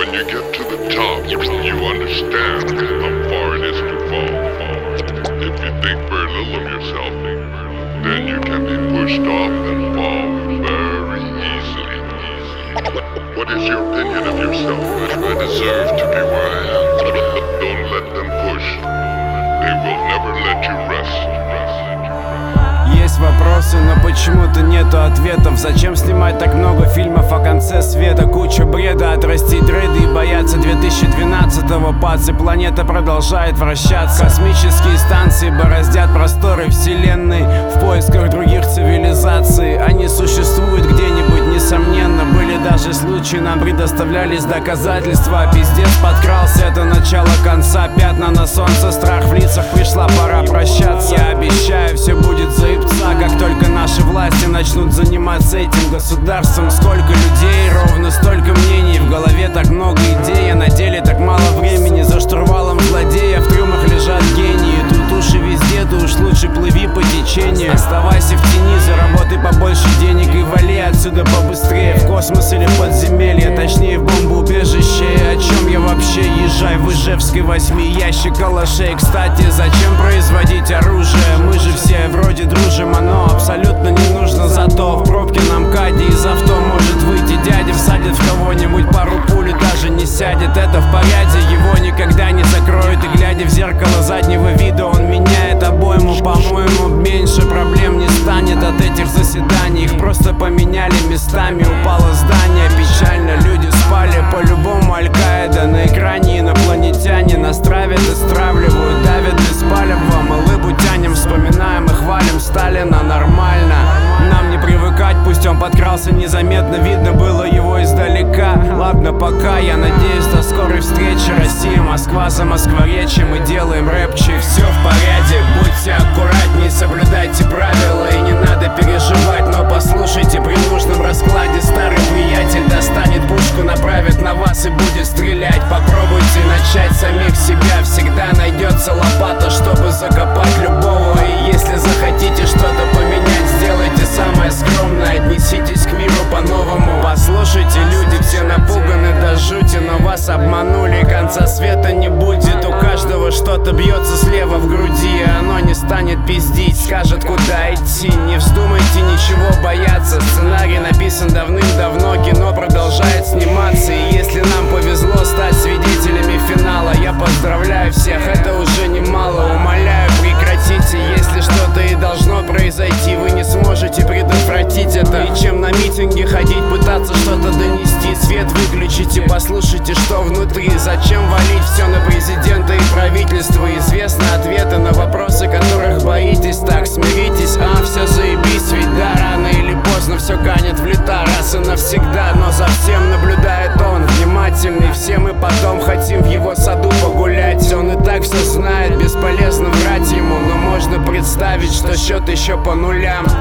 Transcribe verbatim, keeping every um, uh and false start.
When you get to the top, you understand how far it is to fall. If you think very little of yourself, then you can be pushed off and fall very easily. What is your opinion of yourself? I deserve to be where I am. Don't let them push. They will never let you rest. Есть вопросы, но почему-то нету ответов. Зачем снимать так много фильмов о конце света? Куча бреда, отрастить дреды и бояться две тысячи двенадцатого. Пацы, планета продолжает вращаться. Космические станции бороздят просторы вселенной в поисках других цивилизаций. Они существуют где-нибудь, несомненно. Были даже случаи, нам предоставлялись доказательства. Пиздец подкрался, это начало конца. Пятна на солнце, страх в лицах, пришла пора прощаться. Я обещаю, все будет заебца, как только наши власти начнут заниматься этим государством. Сколько людей, ровно столько мнений. В голове так много идей, а на деле так мало времени. За штурвалом злодея в трюмах лежат гении. Тут уж и везде, ты уж лучше плыви по течению. Оставайся в тени, заработай побольше денег и вали отсюда побыстрее. В космос или в подземелье, точнее в бомбоубежище. О чем я вообще? Езжай в Ижевск и возьми ящик калашей. Кстати, зачем производить оружие? Мы же все вроде дружим, оно абсолютно не нужно. Зато в пробке нам Кади из авто может выйти дядя, всадит в кого-нибудь пару пуль и даже не сядет. Это в порядке, его никогда не закроют. И глядя в зеркало заднего вида, он меняет обойму. По-моему, меньше проблем не станет от этих заседаний. Их просто поменяли местами. Упало здание, печально, люди спали. По-любому Аль-Каида на экране, инопланетяне нас травят и стравливают, давят беспалево. Мы лыбу тянем, вспоминаем и хвалим Сталина. Нормально, нам не привыкать, пусть он подкрался незаметно, видно было его издалека. Ладно, пока, я надеюсь до скорой встречи. Россия, Москва, за Москворечье мы делаем рэпчик. Все в порядке, будьте аккуратней, соблюдайте правила и не надо переживать. Но послушайте, при нужном раскладе старый приятель достанет пушку, направит на вас и будет стрелять. Попробуйте начать самих себя, всегда найдется лопата, чтобы закопать любого. И если захотите что-то поменять, сделайте самое скромное, отнеситесь к миру по-новому. Послушайте, люди все напуганы до жути, но вас обманули, конца света не будет. У каждого что-то бьется слева в груди, и оно не станет пиздить, скажет, куда идти. Не вздумайте ничего бояться, сценарий написан давным-давно, кино продолжает сниматься. И если нам повезло стать свидетелями финала, я поздравляю всех, это уже немало. Умоляю, прекратите, если что-то и должно произойти, вы не сможете предотвратить это. И чем на митинге ходить, пытаться что-то донести, свет выключите, послушайте, что внутри. Зачем валить все на президента и правительство? Известны ответы на вопросы, которых боитесь. Так, смиритесь, а все заебись, ведь да, рано или поздно все канет в лета раз и навсегда. Но за всем наблюдает он, внимательный, все мы потом хотим в его саду погулять. Он и так все знает, бесполезно врать ему, но можно представить, что счет еще по нулям.